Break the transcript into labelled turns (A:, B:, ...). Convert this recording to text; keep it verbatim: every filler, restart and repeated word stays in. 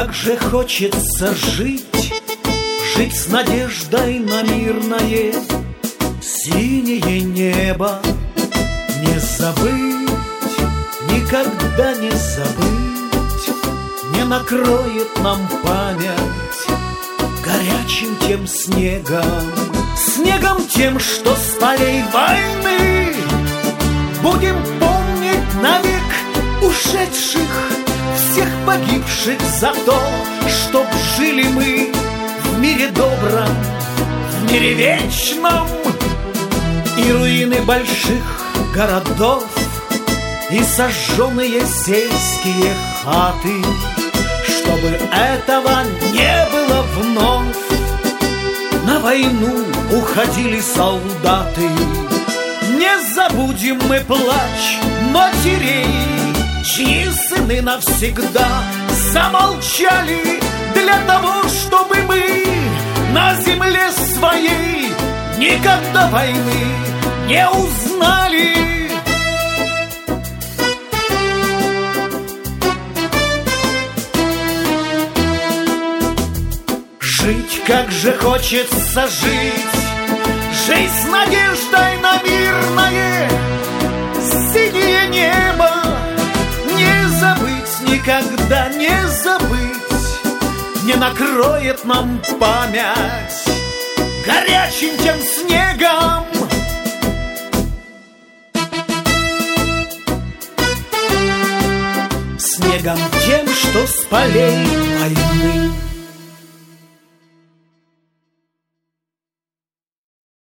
A: как же хочется жить, жить с надеждой на мирное синее небо. Не забыть, никогда не забыть, не накроет нам память горячим тем снегом, снегом тем, что с полей войны будем помнить навек ушедших, всех погибших за то, чтоб жили мы в мире добром, в мире вечном. И руины больших городов, и сожженные сельские хаты, чтобы этого не было вновь. На войну уходили солдаты. Не забудем мы плач матерей, чьи сыны навсегда замолчали для того, чтобы мы на земле своей никогда войны не узнали. Жить, как же хочется жить, жить с надеждой на мирное синее небо. Не забыть, никогда не забыть, не накроет нам память горячим тем снегом. Снегом тем, что с полей